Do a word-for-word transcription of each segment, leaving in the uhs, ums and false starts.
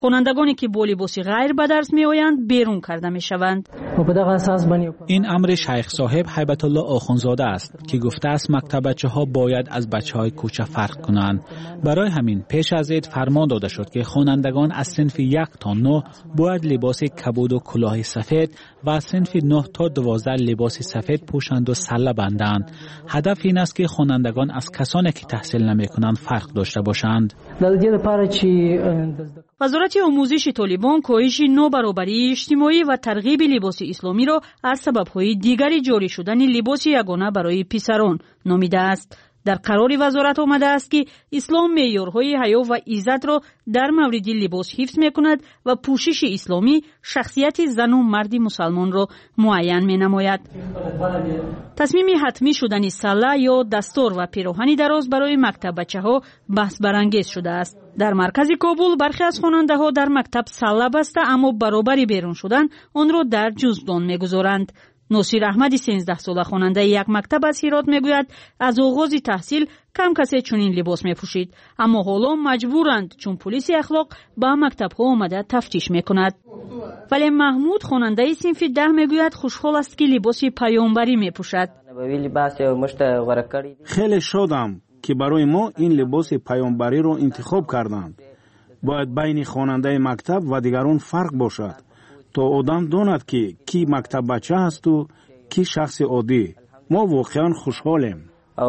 خوانندگانی که با لباس غیر به درس می آیند بیرون کرده می شوند. این امر شیخ صاحب هیبت الله آخوندزاده است که گفته است مکتب بچه ها باید از بچه های کوچه فرق کنند. برای همین پیش از عید فرمان داده شد که خوانندگان از صنف یک تا نه باید لباس کبود و کلاه سفید و از صنف نه تا دوازده لباس سفید پوشند و سله بندند. هدف این است که خوانندگان از کسانی که تحصیل نمی کنند فرق داشته باشند. وزارت آموزش طالبان کاهش نابرابری اجتماعی و ترغیب لباس اسلامی را از سبب‌های دیگری جاری شدن لباس یگانه برای پسران نامیده است. در قرار وزارت آمده است که اسلام معیارهای حیا و عزت را در مورد لباس حفظ می‌کند و پوشش اسلامی شخصیت زن و مرد مسلمان را معین می‌نماید. تصمیم حتمی شدن سله یا دستار و پیراهن دراز برای مکتب بچه‌ها بحث برانگیز شده است. در مرکز کابل برخی از خواننده‌ها در مکتب سله بسته اما برابر بیرون شدن آن را در جزدان می‌گذارند. ناصر احمدی سیزده ساله خواننده یک مکتب از هرات میگوید از آغاز تحصیل کم کسی چنین لباس میپوشید اما حالا مجبورند چون پلیس اخلاق به مکتب ها آمده تفتیش میکند. ولی محمود خواننده صنف ده میگوید خوشحال است که لباس پیامبری میپوشد. خیلی شادم که برای ما این لباس پیامبری رو انتخاب کردند. باید بین خواننده مکتب و دیگران فرق باشد تا آدم داند که کی مکتب بچه هست و کی شخص عادی. ما واقعا خوشحالیم.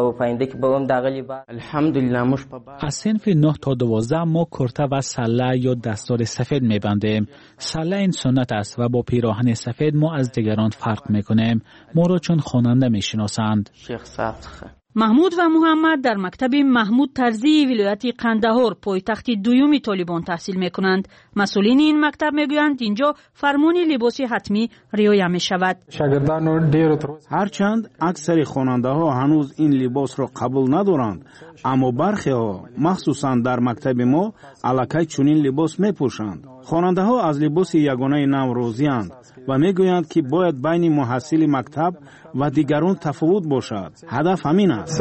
از صنف نه تا دوازده ما کرته و سله یا دستار سفید میبندیم. سله این سنت است و با پیراهن سفید ما از دیگران فرق میکنیم. ما را چون خواننده میشناسند. محمود و محمد در مکتب محمود طرزی ولایت قندهار پایتخت دوم طالبان تحصیل میکنند. مسئولین این مکتب میگویند اینجا فرمان لباس حتمی رعایت میشود. هرچند اکثر خواننده ها هنوز این لباس را قبول ندارند اما برخی ها مخصوصا در مکتب ما الکی چنین لباس میپوشند. خواننده ها از لباس یگانه نو راضی‌اند و میگویند که باید بین محصل مکتب و دیگران تفاوت باشد. هدف همین است.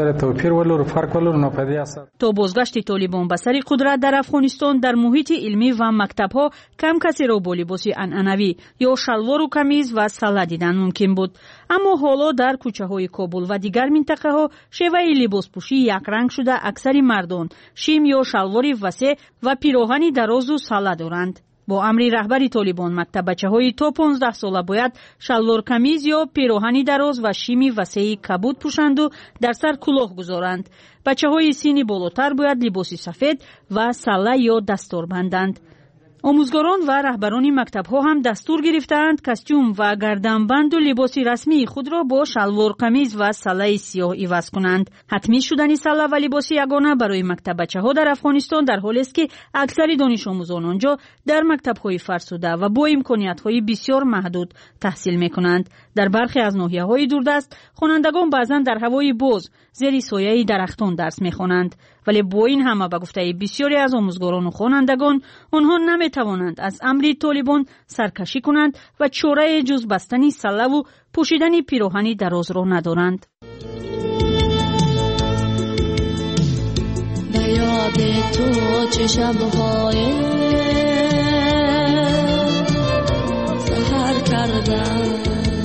تا بازگشت طالبان به سر قدرت در افغانستان در محیط علمی و مکتب‌ها کم کسی را با لباس عنعنوی یا شلوار و کمیز و سله دیدن ممکن بود. اما حالا در کوچه‌های کابل و دیگر منطقه‌ها شیوه لباس پوشی یک رنگ شده. اکثر مردان شیم یا شلوار وسیع و پیراهن دراز و سله دارند. با امر رهبری طالبان مکتب بچه‌های تا پانزده ساله باید شلوار کمیز یا پیراهن دراز و شیم وسیع کبود پوشند و در سر کلاه گذارند. بچه‌های سنی بالاتر باید لباس سفید و سله یا دستار بندند. آموزگاران و رهبران مکتب‌ها هم دستور گرفتند کاستوم و گردنبند و لباس رسمی خود را با شلوار قمیض و سله سیاه عوض کنند. حتمی شدن سله و لباس یگانه برای مکتب بچه‌ها در افغانستان در حالی است که اکثر دانش آموزان آنجا در مکتب‌های فرسوده و با امکانات‌های بسیار محدود تحصیل می‌کنند. در برخی از ناحیه‌های دوردست خوانندگان بعضاً در هوای باز زیر سایه درختان درس می‌خوانند. ولی با این همه به گفته بسیاری از آموزگاران و خوانندگان آنها نمی‌توانند از امر طالبان سرکشی کنند و چاره جز بستن سله و پوشیدن پیراهن دراز را ندارند. به یاد تو چه شب‌های سحر کردم،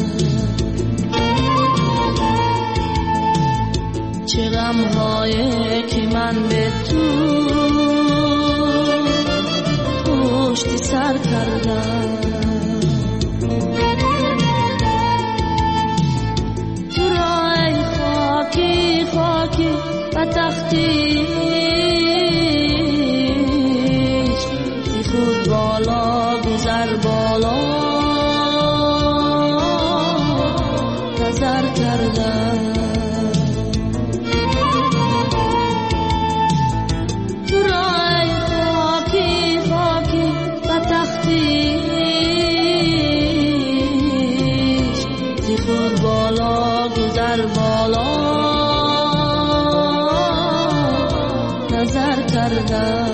چه غم‌هایی که من به تو پشت سر کردم. تو را ای خاکی خاکی و تختی خود بالا گذر بالا نظر کردم. بالا گذر بالا نظر کردم.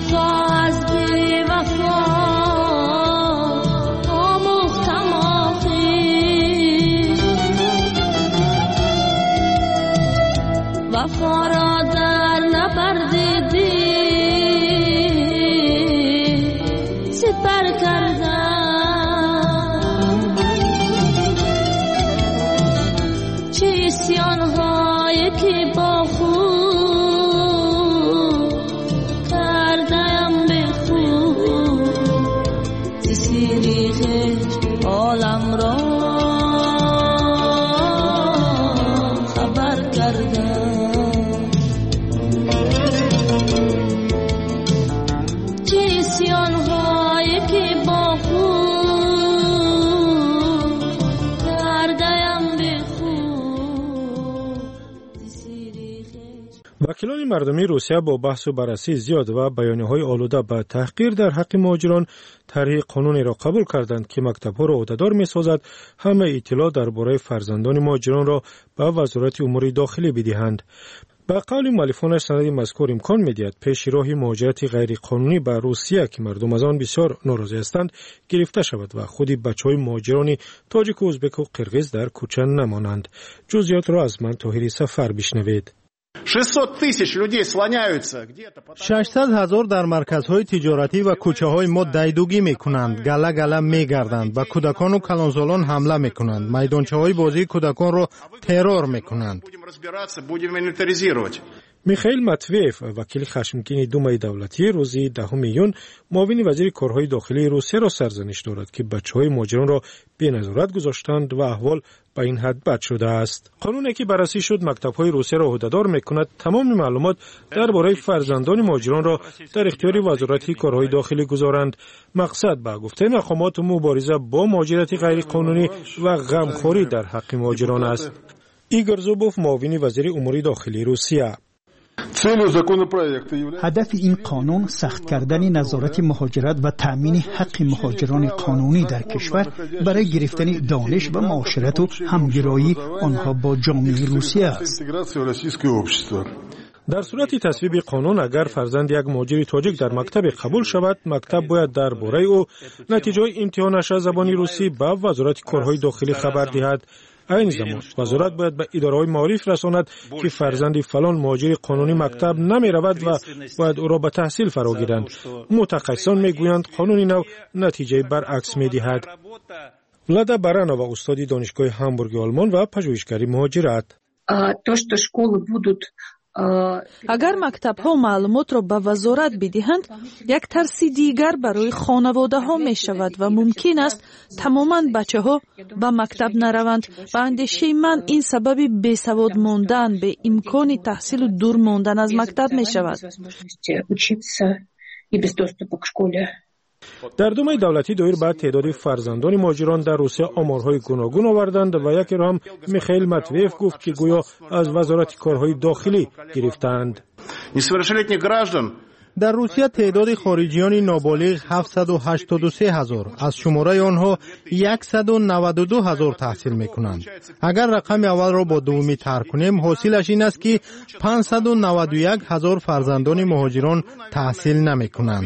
وکیلان مردمی روسیه با بحث و بررسی زیاد و بیانیه‌های آلوده به تحقیر در حق مهاجران طرح قانونی را قبول کردند که مکتب‌ها را عهده‌دار می‌سازد همه اطلاع درباره فرزندان مهاجران را به وزارت امور داخلی بدهند. با قول مؤلفانش سند مذکور امکان می‌دهد پیش راه مهاجرت غیر قانونی به روسیه که مردم از آن بسیار ناراضی هستند گرفته شود و خود بچه‌های مهاجران تاجیک و ازبک و قرغیز در کوچه نمانند. جزئیات را از من طاهری سفر بشنوید. ششصد هزار در مرکزهای تجارتی و کوچه‌های ما دیدگی می‌کنند، گله گله می‌گردند، به کودکان و کلانسالان حمله می‌کنند، میدانچه‌های بازی کودکان را ترور می‌کنند. میخائیل ماتویف وکیل خشمگین دومای دولتی روزی دهم ایون معاون وزیر کارهای داخلی روسیه را سرزنش دارد که بچه‌های مهاجران را بی نظارت گذاشتند و احوال به این حد بد شده است. قانونی که بررسی شد مکتب‌های روسیه را عهده‌دار می‌کند تمام معلومات درباره فرزندان مهاجران را در اختیار وزارت کارهای داخلی گذارند. مقصد به گفته مقامات مبارزه با مهاجرت غیر قانونی و غمخوری در حق مهاجران است. ایگور زوبوف معاون وزیر امور داخلی روسیه: هدف این قانون سخت کردن نظارت مهاجرت و تأمین حق مهاجران قانونی در کشور برای گرفتن دانش و معاشرت و همگرایی آنها با جامعه روسیه است. در صورت تصویب قانون اگر فرزند یک مهاجر تاجیک در مکتب قبول شود، مکتب باید درباره او نتیجه امتحانش از زبان روسی به وزارت کارهای داخلی خبر دهد. این زمان وزارت باید به اداره‌های معارف رساند که فرزند فلان مهاجر قانونی مکتب نمی رود و باید او را به تحصیل فرا گیرند. متخصصان میگویند قانون نو نتیجه برعکس می دهد. ولادا برانова استاد دانشگاه هامبورگ آلمان و پژوهشگری مهاجرت: اگر مکتب‌ها معلومات را به وزارت بدهند، یک ترس دیگر برای خانواده‌ها می‌شود و ممکن است تماماً بچه‌ها به مکتب نروند. به اندیشه من این سبب بیسواد ماندن به امکان تحصیل و دور ماندن از مکتب می‌شود. در دومای دولتی دایر به تعداد فرزندان مهاجران در روسیه آمارهای گوناگون آوردند و یکی را هم میخائیل ماتویف گفت که گویا از وزارت کارهای داخلی گرفتند. در روسیه تعداد خارجیان نابالغ هفتصد و هشتاد و سه هزار، از شماره آنها صد و نود و دو هزار تحصیل میکنند. اگر رقم اول را با دومی طرح کنیم حاصلش این است که پانصد و نود و یک هزار فرزندان مهاجران تحصیل نمیکنند.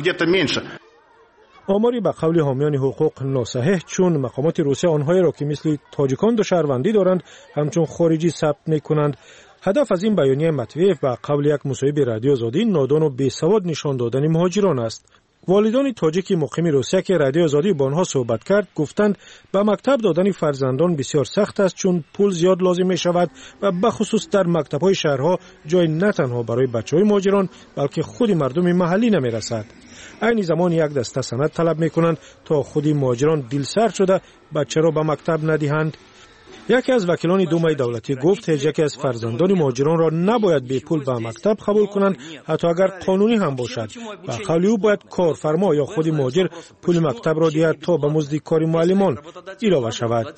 آماری به قول حامیان حقوق ناصحیح، چون مقامات روسیه آنهایی را که مثل تاجیکان دو شهروندی دارند همچون خارجی ثبت میکنند. هدف از این بیانیه ماتویف به قول یک مصاحبه رادیو آزادی نادان و بیسواد نشان دادن مهاجران است. والدان تاجیک مقیم روسیه که رادیو آزادی با آنها صحبت کرد گفتند به مکتب دادن فرزندان بسیار سخت است چون پول زیاد لازم می شود و به خصوص در مکتب‌های شهرها جای نه تنها برای بچه‌های مهاجران بلکه خود مردم محلی نمی رسد. این زمان یک دسته سند طلب می کنند تا خود مهاجران دلسرد شده بچه را به مکتب ندهند. یکی از وکیلان دومای دولتی گفت هیچ یکی از فرزندان مهاجران را نباید به پول به مکتب قبول کنند حتی اگر قانونی هم باشد و قولی او باید کارفرما یا خود مهاجر پول مکتب را دهد تا به مزد کار معلمان علاوه شود.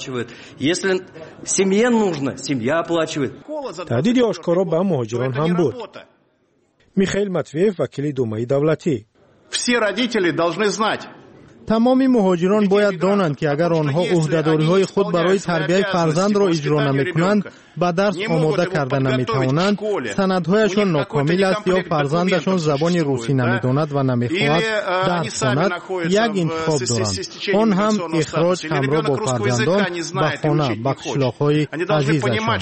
تهدید آشکارا به مهاجران هم بود. میخائیل ماتویف وکیل دومای دولتی: Все родители должны знать, تمام مهاجران باید دانند که اگر آنها عهده‌داری‌های خود برای تربیت فرزند را اجرا نمی‌کنند، به درس آماده کرده نمی‌توانند، سندهایشان ناکامل است یا فرزندشان زبان روسی نمی‌داند و نمی‌خواهد درس کند، یک انتخاب دارند. آن هم اخراج همراه با فرزندان به خانه، به قشلاق‌های عزیزشان.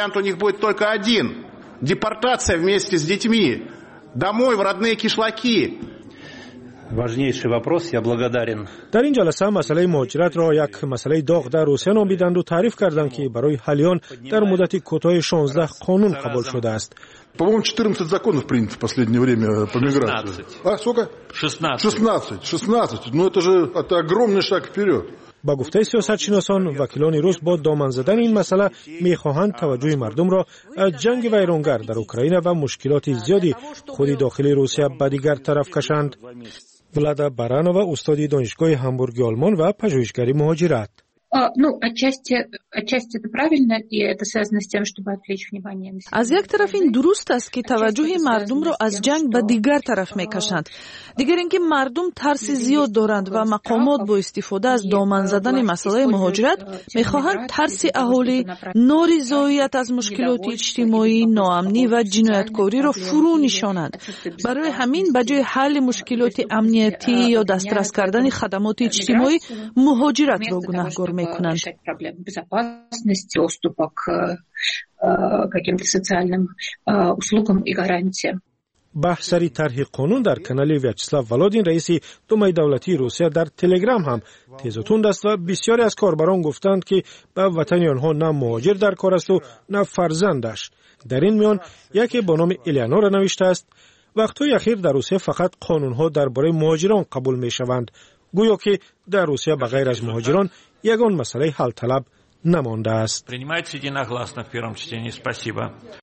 Депортация вместе с детьми домой в родные кишлаки. Важнейший вопрос. Я благодарен. در این جلسه مسئله مهاجرت را یک مسئله داغ در روسیه نامیدند و تعریف کردند که برای حل آن در مدت کوتاه شانزده قانون قبول شده است. По-моему, четырнадцать законов принято в последнее время по миграции. А сколько? шестнадцать. шестнадцать. шестнадцать. Ну это же это огромный шаг вперед. با گفته سیاستشناسان، وکیلان روس با دامن زدن این مسئله می‌خواهند توجه مردم را از جنگ ویرانگر در اوکراین و مشکلات زیادی خود داخل روسیه به دیگر طرف کشند. ولادا بارانووا استاد دانشگاه هامبورگ آلمان و پژوهشگر مهاجرت. Ну, отчасти, отчасти это правильно, и это связано с тем, чтобы отвлечь внимание. از یک طرف این درست است که توجه مردم را از جنگ به دیگر طرف میکشند. دیگر اینکه مردم ترس زیاد دارند و مقامات با استفاده از دامن زدن مسئله مهاجرت میخواهند ترس اهالی، نارضایت از مشکلات اجتماعی، ناامنی و جنایتکاری را فرو نشانند. برای همین به جای حل مشکلات امنیتی یا دسترس کردن خدمات اجتماعی، مهاجرت را گناهکار میکنند. Проблемы безопасности, доступа к каким-то социальным услугам и гарантиям. بحث طرح قانون در کانال ویاچسلاو ولادین رئیس دومای دولتی روسیه در تلگرام هم تیز و تند است و بسیاری از کاربران گفتند که به وطن آنها نه مهاجر در کار است و نه فرزندش. در این میان یکی با نام الیانورا نوشته است: وقت‌های اخیر در روسیه فقط قانون‌ها درباره مهاجران قبول می‌شوند، گویا که در روسیه بغیر از مهاجران یگان مسئله حل طلب نمانده است. Принимайте единогласно в первом чтении. Спасибо.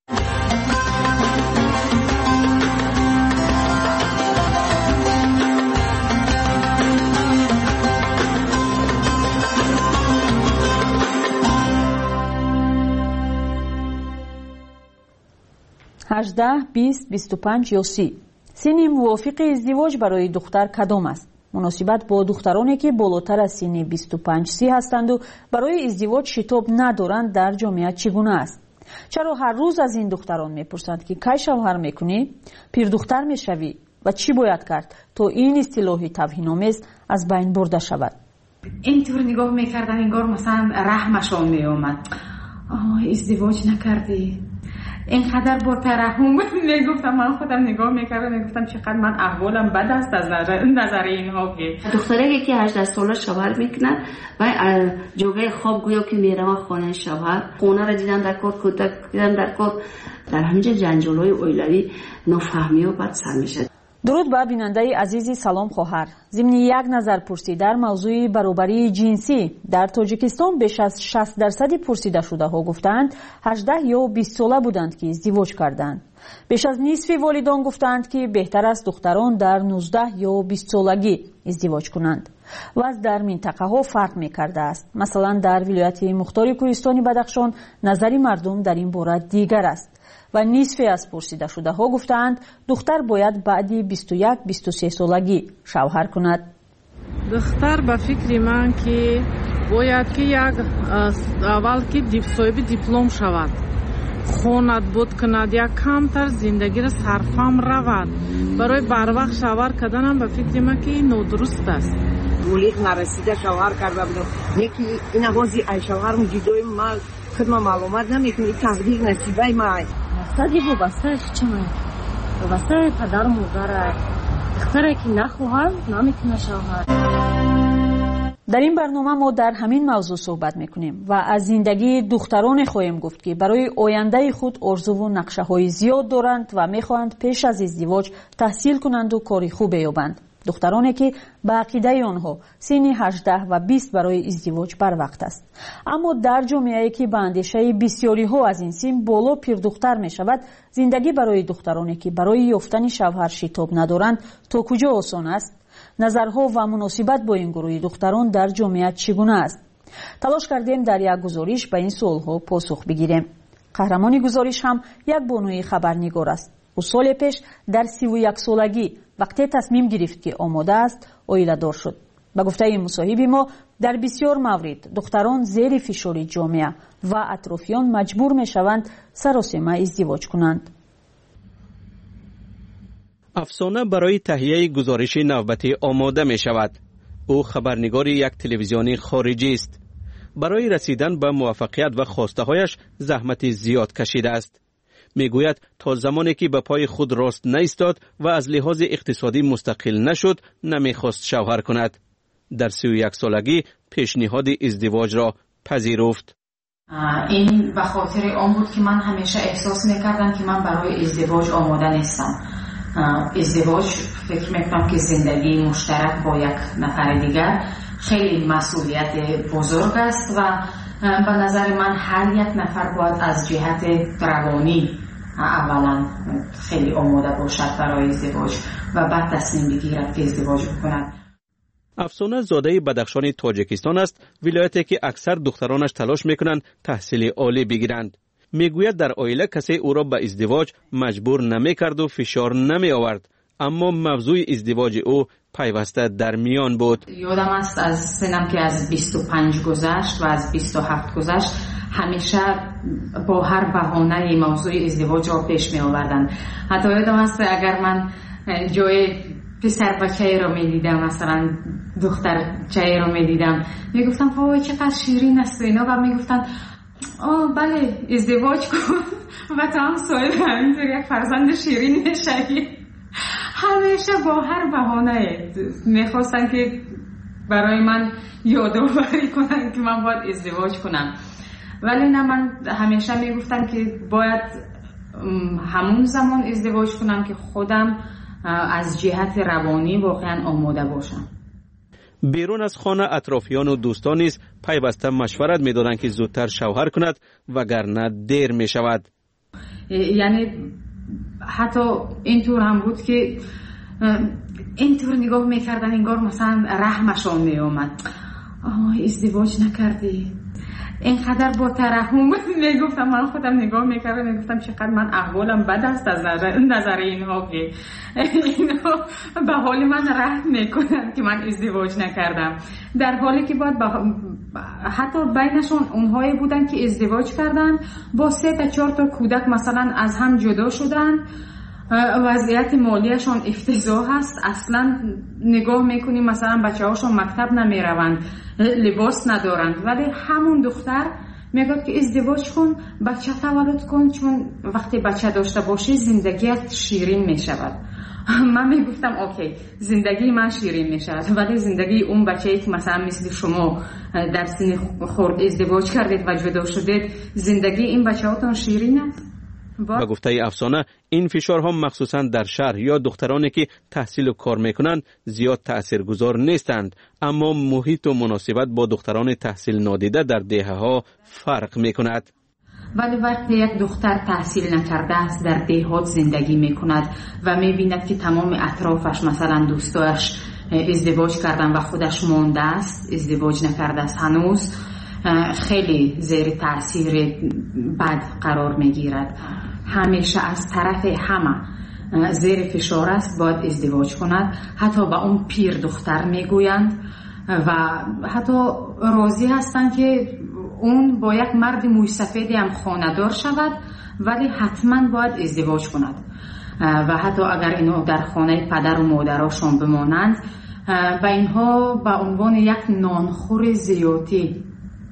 هجده، بیست، بیست و پنج یا سی. سن موافق ازدواج برای دختر کدام است؟ مناسبت با دخترانی که بالاتر از سن بیست و پنج سی هستند و برای ازدواج شتاب ندارند در جامعه چگونه است؟ چرا هر روز از این دختران میپرسند که کی شوهر میکنی؟ پیر دختر میشوی؟ و چی باید کرد تا این اصطلاح توهین‌آمیز از بین برده شود؟ اینطور نگاه میکردن انگار مثلا رحمشان میومد. آه ازدواج نکردی؟ اینقدر با ترحم میگفتم، من خودم نگاه میکردم میگفتم چقدر من احوالم بد است از نظر اینها که دختری که هجده ساله شوهر میکنن و جوگه خواب گویا که میرم خانه شوهر، خونه را دیدن در کار، کودک دیدن در کار، در همینجا جنجال‌های اویلوی، نافهمی و بد سر میشه. درود به بیننده عزیزی، سلام خواهر. ضمن یک نظرپرسی در موضوع برابری جنسی در تاجیکستان بیش از شصت درصد پرسیده شده ها گفتند هجده یا بیست ساله بودند که ازدواج کردند. بیش از نصف والدان گفتند که بهتر است دختران در نوزده یا بیست سالگی ازدواج کنند. وضع در منطقه ها فرق می کرده است. مثلا در ولایت مختار کوهستان بدخشان نظر مردم در این باره دیگر است و نصف از پرسیده شده ها گفتند دختر باید بعد بیست و یک بیست و سه سالگی شوهر کند. دختر به فکر من که باید که یک اول که صاحب دیپلم شود، خواند بود کند، یک کمتر زندگی را صرفم رود. برای بر وقت شوهر کردنم به فکر من که نادرست است. بلیغ نرسیده شوهر کرده بودم، یکی این آغازی ای شوهرم جدای من خدمه معلومات نمیکنی، تقدیر نصیبه من مقصدی وابسته چمه؟ وابسته پدر مادر. دختره که نخواهد نمیتونه شوهر. در این برنامه ما در همین موضوع صحبت میکنیم و از زندگی دختران خواهیم گفت که برای آینده خود آرزو و نقشه های زیاد دارند و میخواهند پیش از ازدواج تحصیل کنند و کاری خوب بیابند. دخترانی که به عقیده آنها سن هجده و بیست برای ازدواج بر وقت است. اما در جامعه‌ای که به اندیشه بسیاری ها از این سن بالا پیر دختر می شود، زندگی برای دخترانی که برای یافتن شوهر شتاب ندارند تا کجا آسان است؟ نظرها و مناسبت با این گروه دختران در جامعه چگونه است؟ تلاش کردیم در یک گزارش به این سوالها پاسخ بگیریم. قهرمان گزارش هم یک بانوی خبرنگار است. او سال پیش در سی و یک سالگی وقتی تصمیم گرفت که آماده است، عائله دار شد. با گفته مصاحب ما در بسیار موارد دختران زیر فشار جامعه و اطرافیان مجبور می شوند سراسیمه ازدواج کنند. افسانه برای تهیه گزارش نوبتی آماده می شود. او خبرنگار یک تلویزیونی خارجی است. برای رسیدن به موفقیت و خواسته هایش زحمت زیاد کشیده است. می گوید تا زمانی که به پای خود راست نایستاد و از لحاظ اقتصادی مستقل نشد نمی خواست شوهر کند. در سی و یک سالگی پیشنهاد ازدواج را پذیرفت. این به خاطر آن بود که من همیشه احساس میکردم که من برای ازدواج آماده نیستم. ازدواج فکر میکنم که زندگی مشترک با یک نفر دیگر خیلی مسئولیت بزرگ است و به نظر من هر یک نفر باید از جهت روانی اولا خیلی آماده باشد برای ازدواج و بعد تصمیم بگیرد که ازدواج کند. افسانه زاده بدخشان تاجیکستان است، ولایتی که اکثر دخترانش تلاش میکنند تحصیل عالی بگیرند. میگوید در عائله کسی او را به ازدواج مجبور نمیکرد و فشار نمی آورد، اما موضوع ازدواج او پیوسته در میان بود. یادم است از سنم که از بیست و پنج گذشت و از بیست و هفت گذشت همیشه با هر بهانه موضوع ازدواج را پیش می آوردن. حتی یادم است اگر من جای پسر بچه را می دیدم، مثلا دختر چه را می دیدم، می گفتم وای چقدر شیرین است و اینا، و می گفتن آه بله ازدواج کن و تا هم صاحب همینطور یک فرزند شیرین میشی. همیشه با هر بهانه میخواستن که برای من یادآوری کنن که من باید ازدواج کنم، ولی نه، من همیشه میگفتم که باید همون زمان ازدواج کنم که خودم از جهت روانی واقعا آماده باشم. بیرون از خانه اطرافیان و دوستان نیز پیوسته مشورت می‌دادند که زودتر شوهر کند وگرنه دیر می شود. یعنی حتی اینطور هم بود که اینطور نگاه میکردن انگار مثلا رحمشان میومد. آه ازدواج نکردی، اینقدر با ترحم میگفتم. من خودم نگاه میکردم میگفتم چقدر من احوالم بد است از نظر اینها که اینها به حال من رحم میکنن که من ازدواج نکردم، در حالی که باید حتی بینشون اونهایی بودن که ازدواج کردن با سه تا چهار تا کودک مثلا از هم جدا شدن، وضعیت مالیشون افتضاح هست، اصلا نگاه میکنیم مثلا بچه هاشون مکتب نمیروند، لباس ندارند، ولی همون دختر میگه که ازدواج کن، بچه تولد کن، چون وقتی بچه داشته باشی زندگیت شیرین میشود. من میگفتم اوکی زندگی من شیرین میشود، ولی زندگی اون بچه‌ای که مثلا مثل شما در سن خرد ازدواج کردید و جدا شدید، زندگی این بچه‌هاتون شیرین است؟ با گفته افسانه این فشارها مخصوصا در شهر یا دخترانی که تحصیل و کار میکنند زیاد تاثیرگذار نیستند، اما محیط و مناسبت با دختران تحصیل نادیده در دهه ها فرق میکند. ولی وقتی یک دختر تحصیل نکرده است در دهات زندگی میکند و میبیند که تمام اطرافش مثلا دوستاش ازدواج کردن و خودش مانده است، ازدواج نکرده است هنوز، خیلی زیر تاثیر بد قرار میگیرد. همیشه از طرف همه زیر فشار است باید ازدواج کند. حتی با اون پیر دختر میگویند و حتی راضی هستند که اون با یک مرد موی سفیدی هم خانه‌دار شود، ولی حتما باید ازدواج کند و حتی اگر اینو در خانه پدر و مادرشون بمانند و اینها به عنوان یک نانخور زیادی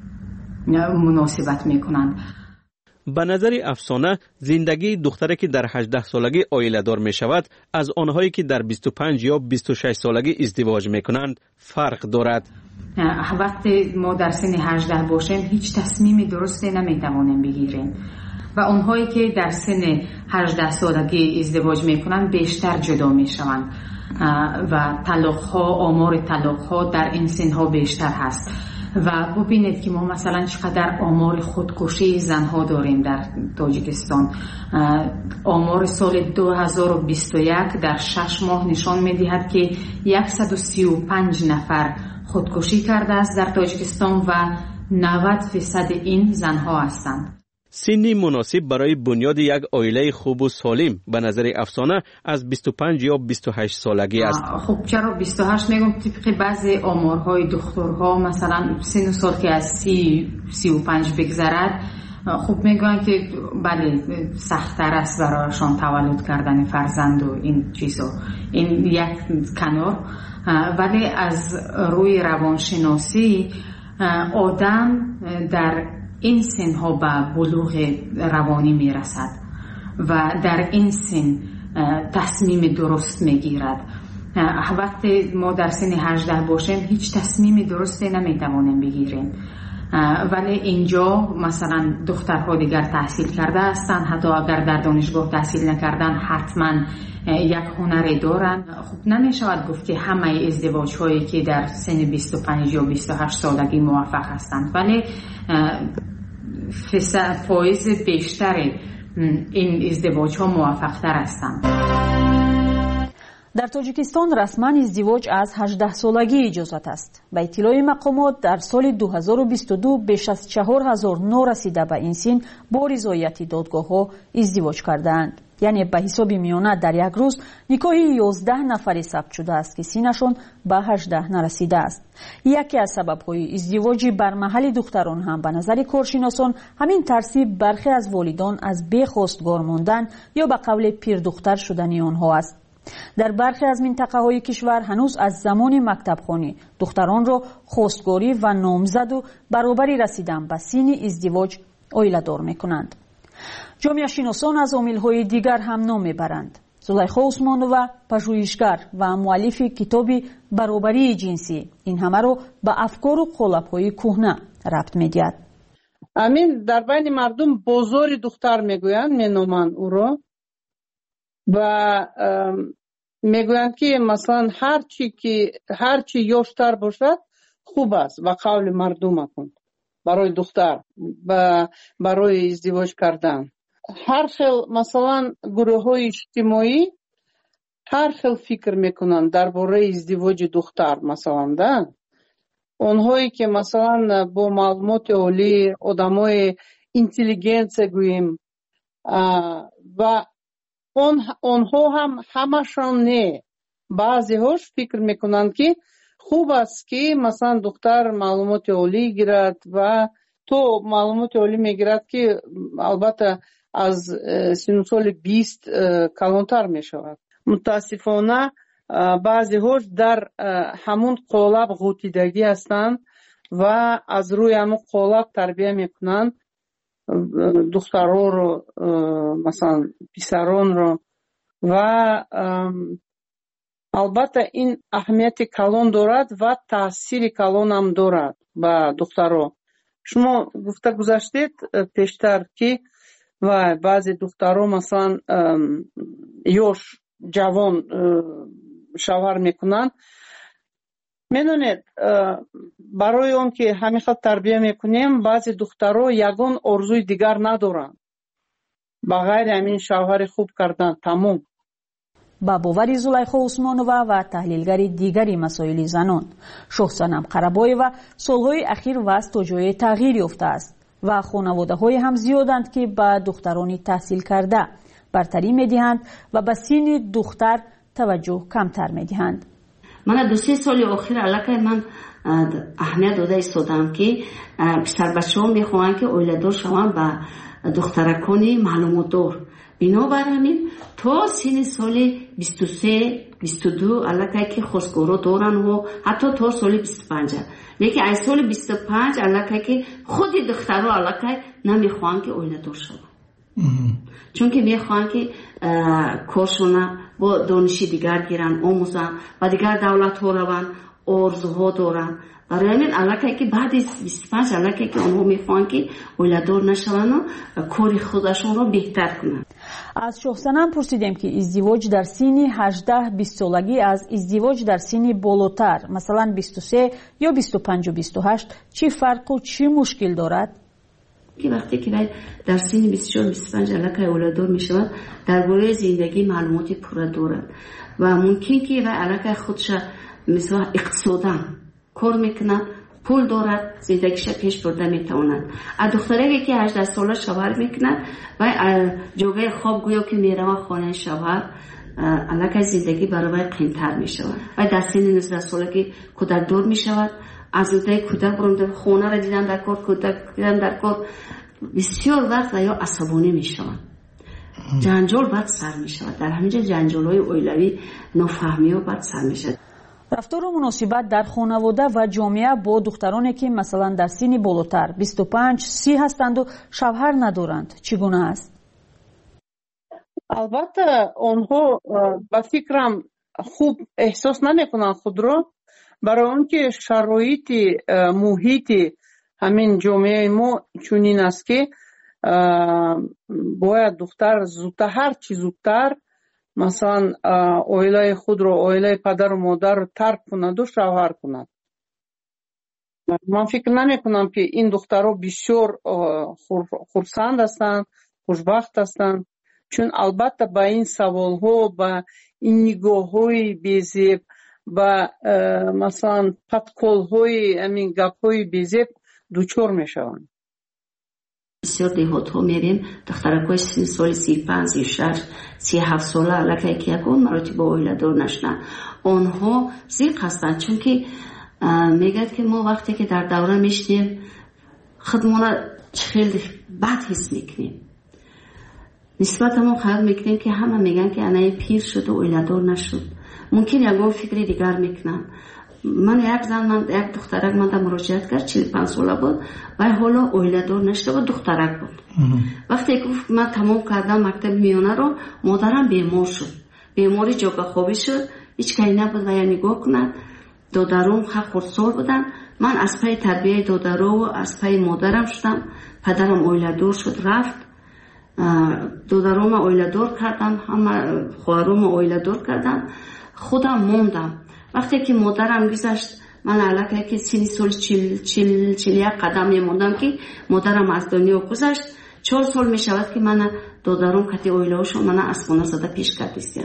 مناسبت میکنند. به نظر افسانه زندگی دختری که در هجده سالگی عائله دار می شود از آنهایی که در بیست و پنج یا بیست و شش سالگی ازدواج می کنند فرق دارد. وقتی ما در سن هجده باشیم هیچ تصمیمی درستی نمی توانیم بگیریم و آنهایی که در سن هجده سالگی ازدواج می کنند بیشتر جدا می شوند و طلاق ها، آمار طلاق ها در این سن ها بیشتر هست. و ببینید که ما مثلا چقدر آمار خودکشی زنها داریم در تاجیکستان. آمار سال دو هزار و بیست و یک در شش ماه نشان می‌دهد که صد و سی و پنج نفر خودکشی کرده است در تاجیکستان و نود درصد این زنها هستند. سنی مناسب برای بنیاد یک عائله خوب و سالم به نظر افسانه از بیست و پنج یا بیست و هشت سالگی است. خب چرا بیست و هشت میگم؟ طبق بعضی آمارهای دکترها مثلا سن و سال که از سی سی و پنج بگذرد، خب میگن که بله سخت‌تر است برایشان تولد کردن فرزند و این چیزا. این یک کنار، ولی از روی روانشناسی آدم در این سن ها به بلوغ روانی میرسد و در این سن تصمیم درست میگیرد. وقتی ما در سن هجده باشیم هیچ تصمیم درستی نمیتوانیم بگیریم، ولی اینجا مثلا دخترها دیگر تحصیل کرده هستند، حتی اگر در دانشگاه تحصیل نکردن حتما یک هنری دارن. خب نمیشود گفت که همه ازدواج هایی که در سن بیست و پنج یا بیست و هشت سالگی موفق هستند، ولی فایز بیشتر این ازدواج ها موفق تر هستند. در تاجیکستان رسما ازدواج از هجده سالگی اجازت است. به اطلاع مقامات در سال دو هزار و بیست و دو بیش از چهار هزار نو رسیده به این سن با رضایت دادگاه ها ازدواج کردند. یعنی به حساب میانه در یک روز نکاح یازده نفری ثبت شده است که سنشان به هجده نرسیده است. یکی از سبب‌های ازدواج بر محل دختران هم به نظر کارشناسان همین ترتیب برخی از والدان از بی‌خواستگار ماندن یا به قول پیر دختر شدن آنها است. در برخی از منطقه‌های کشور هنوز از زمان مکتبخوانی دختران را خواستگاری و نامزد و برابری رسیدن به سن ازدواج عائله دار می‌کنند. جامعه شناسان از عامل‌های دیگر هم نام میبرند. زلیخا عثمانووا پژوهشگر و مؤلف کتاب برابری جنسی این همه رو به افکار و قالب‌های کهنه ربط میدهد. امین در بین مردم بازار دختر میگویند، مینامند او را و میگویند که مثلا هر چی که هر چی یاشتر باشد خوب است و قول مردم کن برای دختر و برای ازدواج کردن. هر خیل مثلا گروه های اجتماعی هر خیل فکر میکنن درباره ازدواج دختر. مثلا ده اونهایی که مثلا با معلومات عالی آدمای اینتلیجنس گوییم و اون اونها هم همشان نه، بعضی هاش فکر میکنن که خوب است که مثلا دختر معلومات عالی گیرد و تو معلومات عالی میگیرد که البته از سن سال بیست کلانتر میشود. متاسفانه بعضی هاش در همون قالب غوطیدگی هستند و از روی همون قالب تربیه میکنند دختران رو مثلا پسران رو و البته این اهمیت کلان دارد و تاثیر کلان هم دارد به دختران. شما گفته گذاشتید پیشتر که و بعضی دختران مثلا یوش جوان شوهر میکنن. میدونید برای اون که همین خط تربیه میکنیم بعضی دخترها یگان آرزوی دیگر ندارن بغیر همین شوهر خوب کردن تمام. با باور زلیخا عثمانووا و تحلیلگر دیگری مسائل زنان، شخصانم قربای و سالهای اخیر وضع تا جای تغییر یافته است و خانواده های هم زیادند که به دخترانی تحصیل کرده برتری میدهند و به سن دختر توجه کمتر میدهند. من دو سه سال اخیر علاقه من اهمیت داده ایستادم که پسر بچه ها میخواهند که اولادار شوند به دخترکانی معلومات دار. بنابراین تا سن سال بیست و سه بیست و دو علاقه که خواستگارا دارن و حتی تا سال بیست و پنج، لیکن از سال بیست و پنج علاقه که خود دخترها علاقه نمیخواهند که اولادار شوند، چون که میخواهند که کارشون با دانشی دیگر گیرن، آموزن و دیگر دولت ها روند، آرزوها دارن. برای همین علاقه که بعد از بیست و پنج علاقه که آنها میخواهند که اولادار نشوند و کاری خودشون رو بهتر کنند. از شخصانم پرسیدیم که ازدواج در سن هجده بیست سالگی از ازدواج در سن بالاتر مثلا بیست و سه یا بیست و پنج و بیست و هشت چی فرق و چی مشکل دارد؟ که وقتی که در سن بیست و چهار بیست و پنج علاقه اولادار میشود درباره زندگی معلوماتی پوره دارد و ممکن که و علاقه خودش مثلا اقتصاداً کار میکنن، پول دارد، زندگیش پیش برده میتواند. از دختری که هجده ساله شوهر میکند و جوگه خواب گویا که میره خانه شوهر علاقه زندگی برای قیمتر میشود و در سن نوزده سالگی کودک دور میشود. از اونجای کودک برونده خونه را دیدن در کار، کودک دیدن در کار، بسیار وقت و یا عصبانی میشود، جنجال بعد سر میشود. در همینجا جنجال های اویلوی، نافهمی ها بعد سر میشود. رفتار و مناسبت در خانواده و جامعه با دخترانی که مثلا در سن بالاتر بیست و پنج سی هستند و شوهر ندارند چگونه است؟ البته آنها با فکرم خوب احساس نمیکنند خود را، برای اونکه شرایط محیط همین جامعه ما چنین است که باید دختر زودتر، هر چی زودتر مثلا اویلای خود رو، اویلای پدر و مادر رو ترک کند و شوهر کند. من فکر نمی کنم که این دخترها بسیار خرسند هستند، خوشبخت هستند، چون البته با این سوال ها، با این نگاه های بیزیب، با مثلا پتکول های امین گپ های بیزیب دوچار می شوند. بسیار دیهات ها میریم دخترکای سی سال، سی پنج، سی شش، سی هفت ساله علاقه که یکون مراتب با اویله دار نشنن، آنها زیق هستند، چون که میگد که ما وقتی که در دوره میشنیم خودمون خیلی بد حس میکنیم، نسبت همون خیال میکنیم که همه میگن که انای پیر شد و اویله دار نشد. ممکن یکون فکری دیگر میکنن. من یک زن، من یک دخترک من در مراجعت کرد، چهل و پنج ساله بود و حالا اویله دار نشده بود، دخترک بود. وقتی که من تمام کردم مکتب میانه رو، مادرم بیمار شد، بیماری جاگه خوابی شد، هیچ کاری نبود و یا نگاه کنند. دادرم خردسال بودن. من از پای تربیه دادرو و از پای مادرم شدم. پدرم اویله دار شد رفت، دادرم اویله دار کردم، همه خواهرم اویله دار کردم، خودم موندم. وقتی که مادرم گذشت، من علاقه که سی سال چل چل چل یک قدم میموندم که مادرم از دنیا گذشت. چهار سال می شود که من دادرم کتی اویله‌شو من از خونه زده پیش کردیم.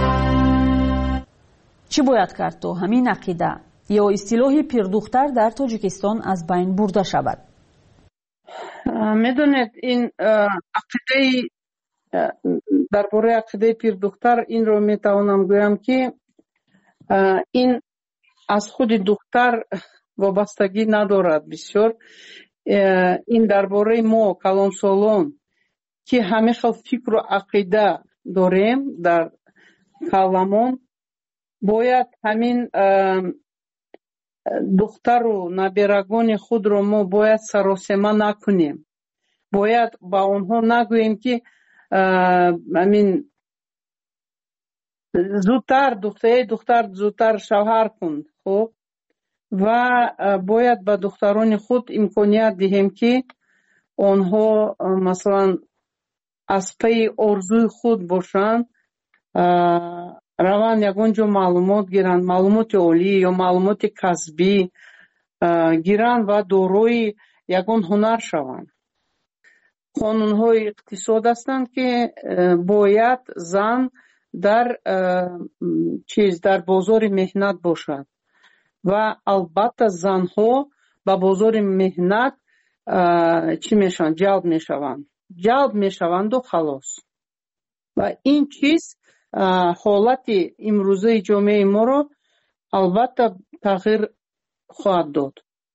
چی باید کرد تو همین عقیده یا اصطلاح پیردختر در تاجیکستان از بین برده شود؟ میدونید این عقیده، درباره عقیده پیردختر این رو میتوانم گویم که این از خود دختر وابستگی ندارد بسیار. این درباره ما کلانسالان که همه خیل فکر و عقیده داریم در کلامون، باید همین دختر و نابیرگان خود رو ما باید سراسیمه نکنیم. باید با اونها نگوییم که همین زودتر دختر دختر زودتر شوهر کن. خب و باید با دختران خود امکانیت دهیم که آنها مثلا از پی آرزوی خود باشند، روان یگان جو معلومات گیرند، معلومات عالی یا معلومات کسبی گیرند و داروی یگان هنر شوند. قانون‌های اقتصاد هستند که باید زن در چیز در بازار مهنت باشد و البته زنها با بازار مهنت چی میشن؟ جلب میشوند. جلب میشوند و خلاص. و این چیز حالت امروزه جامعه ما رو البته تغییر خواهد داد.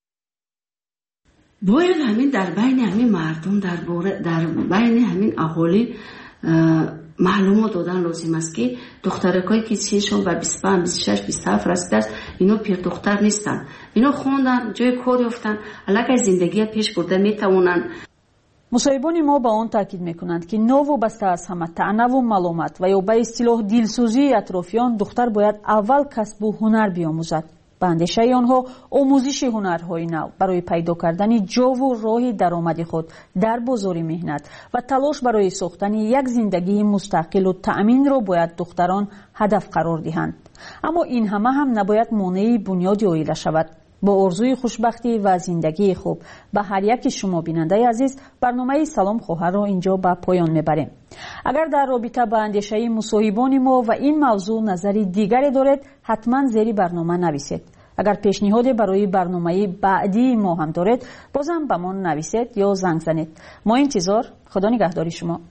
باید همین در بین همین مردم، در, در بین همین اهالی معلومات دادن لازم است که دخترکایی که سنشون به بیست و پنج، بیست و شش، بیست و هفت رسیده است، اینا پیر دختر نیستن. اینا خوندن، جای کار یافتن، علاقه زندگی پیش برده میتوانند. مصاحبان ما با آن تاکید میکنند که نوابسته از همه طعنه و ملامت و یا به اصطلاح دلسوزی اطرافیان، دختر باید اول کسب و هنر بیاموزد. به اندیشه آنها آموزش هنرهای نو برای پیدا کردن جا و راه درآمد خود در بازار مهنت و تلاش برای ساختن یک زندگی مستقل و تأمین را باید دختران هدف قرار دهند. اما این همه هم نباید مانع بنیاد عائله شود. با آرزوی خوشبختی و زندگی خوب به هر یک شما بیننده عزیز، برنامه سلام خواهر را اینجا به پایان میبریم. اگر در رابطه با اندیشه مصاحبان ما و این موضوع نظری دیگری دارید، حتما زیر برنامه نویسید. اگر پیشنهادی برای برنامه بعدی ما هم دارید بازم به ما نویسید یا زنگ زنید. ما انتظار. خدا نگهداری شما.